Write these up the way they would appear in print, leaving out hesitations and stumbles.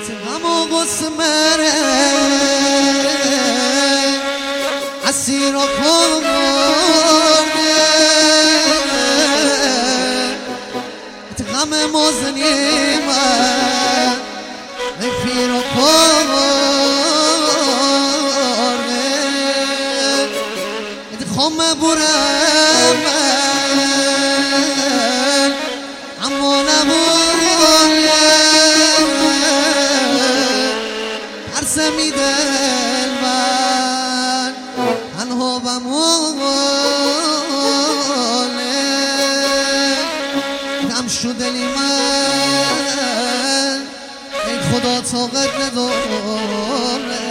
غم و غصه مره اسیر و کرده غم مزنی من غفیر و کرده خم برم من اما نباید ترسمی دل من تنها بمونه کم شد دلی من ای خدا طاقت نداره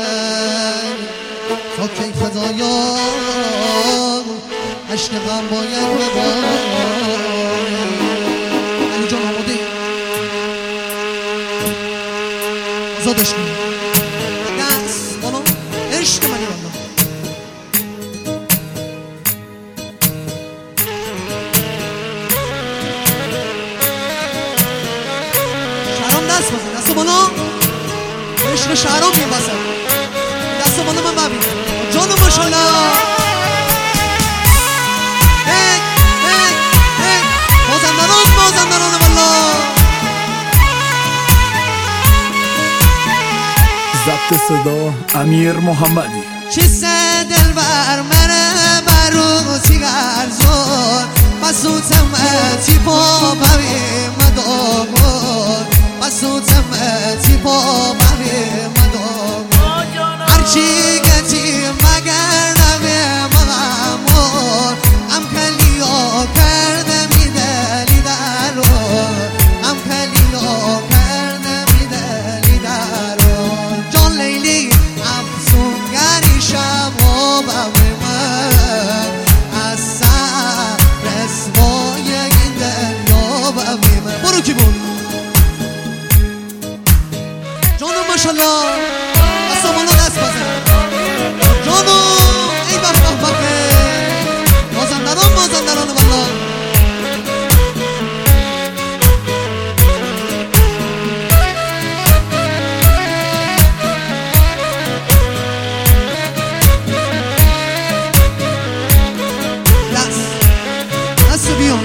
تا کی فدایان عشق غم باید بباره. علی جان آماده ای؟ آزادش کنی دست بالا عشق منی والله. شهرام دست بزن، دست بالا عشق شهرام میه بسن، دست بالا من ببینم جانو ماشالله. مازندران والله. ضبط صدا امیر محمدی. چیسته دلبر منه بروسی گرزون مسوتم تیپا ببی مدامون مسوتم تیپا ببی مدامون هرچی گتی مگر نبی مغمون ام کلیا کرده میدلی درون ام کلیا کرده میدلی درون جان لیلی افسونگری شب و ببی من از سر رسوای این دنیا ببی من. برو کی بود جانو ماشالله دست بالا دست بزن جانو ای بخت بخه مازندران والله. دست بیان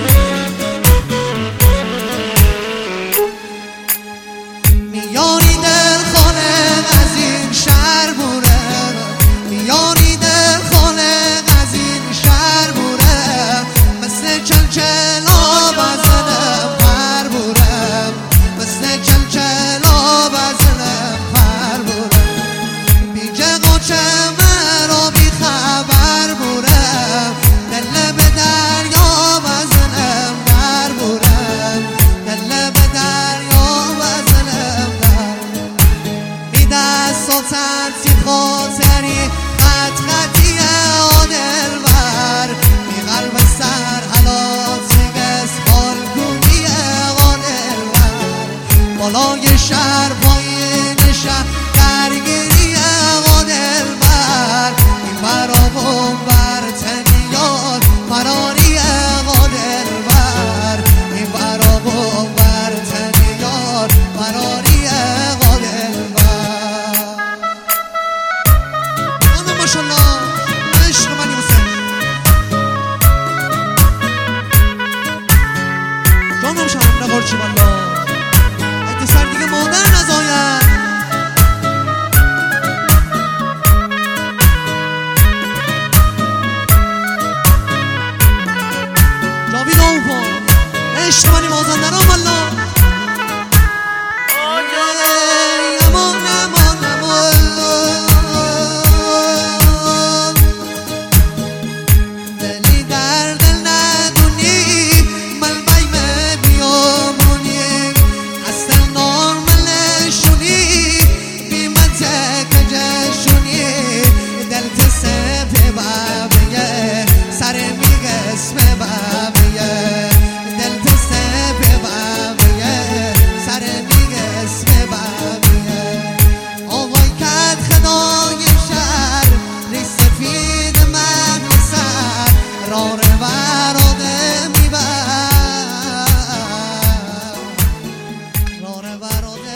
میاری دل خانه از این شهر بوره میاری دل خانه از این شهر بوره مثل چلچل آب از دلم پر بوره مثل چلچل آب از دلم پر بوره بی جغ و چمر و بی خبر بوره دل به دریا از دلم در بوره دل به دریا از دلم در بی دست و ترسی خاطری خط خطی آدل بر بی قلب سر حلاتی گس بالگونی آدل بر بالای شهر پایین شهر درگیری آدل بر این برامون بر تنیان فراری آدل بر این برامون بر تنیان فراری آدل بر. جانو ماشالله عشق منی حسین جانم شهرام نقارچی والله ایت سر دیگه مادر نزاید. جاوید آوپا عشق منی مازندران والله.